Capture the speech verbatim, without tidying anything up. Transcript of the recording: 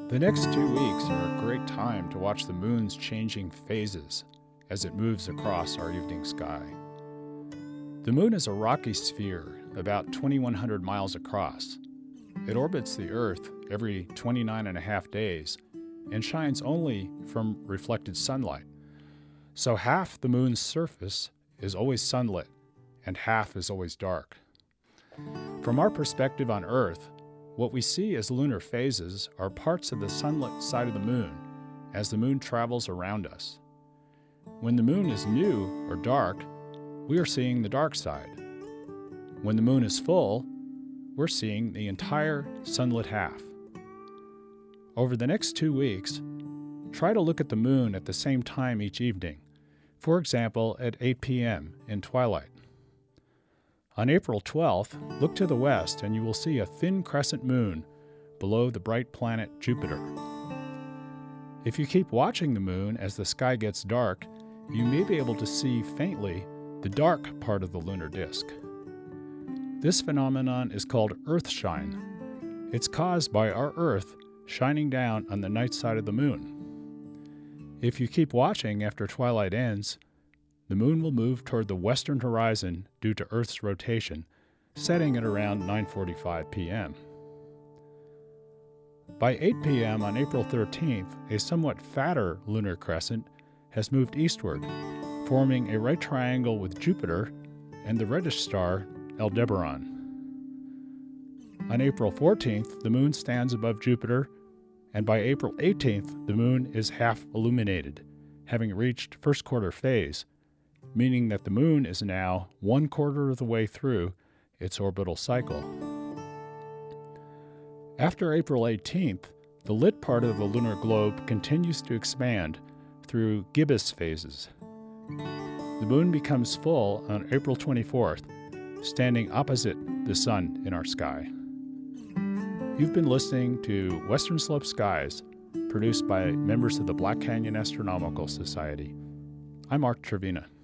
The next two weeks are a great time to watch the moon's changing phases as it moves across our evening sky. The moon is a rocky sphere about twenty-one hundred miles across. It orbits the Earth every twenty-nine and a half days and shines only from reflected sunlight. So half the moon's surface is always sunlit and half is always dark. From our perspective on Earth, what we see as lunar phases are parts of the sunlit side of the moon as the moon travels around us. When the moon is new or dark, we are seeing the dark side. When the moon is full, we're seeing the entire sunlit half. Over the next two weeks, try to look at the moon at the same time each evening, for example at eight p.m. in twilight. On April twelfth, look to the west and you will see a thin crescent moon below the bright planet Jupiter. If you keep watching the moon as the sky gets dark, you may be able to see faintly the dark part of the lunar disk. This phenomenon is called Earthshine. It's caused by our Earth shining down on the night side of the moon. If you keep watching after twilight ends, the moon will move toward the western horizon due to Earth's rotation, setting at around nine forty-five p.m. By eight p.m. on April thirteenth, a somewhat fatter lunar crescent has moved eastward, forming a right triangle with Jupiter and the reddish star Aldebaran. On April fourteenth, the moon stands above Jupiter, and by April eighteenth, the moon is half illuminated, having reached first quarter phase, meaning that the moon is now one quarter of the way through its orbital cycle. After April eighteenth, the lit part of the lunar globe continues to expand through gibbous phases. The moon becomes full on April twenty-fourth, standing opposite the sun in our sky. You've been listening to Western Slope Skies, produced by members of the Black Canyon Astronomical Society. I'm Mark Trevina.